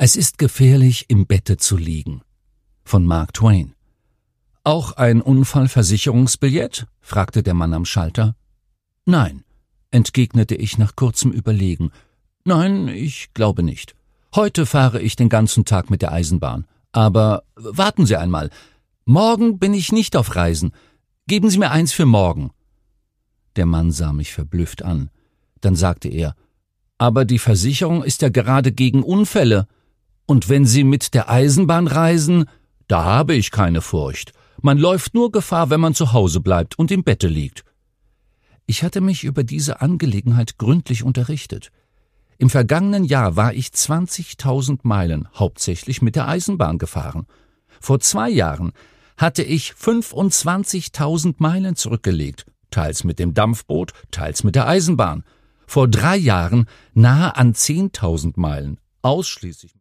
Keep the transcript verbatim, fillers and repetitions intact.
Es ist gefährlich, im Bette zu liegen. Von Mark Twain. »Auch ein Unfallversicherungsbillett?« fragte der Mann am Schalter. »Nein«, entgegnete ich nach kurzem Überlegen. »Nein, ich glaube nicht. Heute fahre ich den ganzen Tag mit der Eisenbahn. Aber warten Sie einmal. Morgen bin ich nicht auf Reisen. Geben Sie mir eins für morgen.« Der Mann sah mich verblüfft an. Dann sagte er, »Aber die Versicherung ist ja gerade gegen Unfälle. Und wenn Sie mit der Eisenbahn reisen, da habe ich keine Furcht. Man läuft nur Gefahr, wenn man zu Hause bleibt und im Bette liegt.« Ich hatte mich über diese Angelegenheit gründlich unterrichtet. Im vergangenen Jahr war ich zwanzigtausend Meilen hauptsächlich mit der Eisenbahn gefahren. Vor zwei Jahren hatte ich fünfundzwanzigtausend Meilen zurückgelegt, teils mit dem Dampfboot, teils mit der Eisenbahn. Vor drei Jahren nahe an zehntausend Meilen, ausschließlich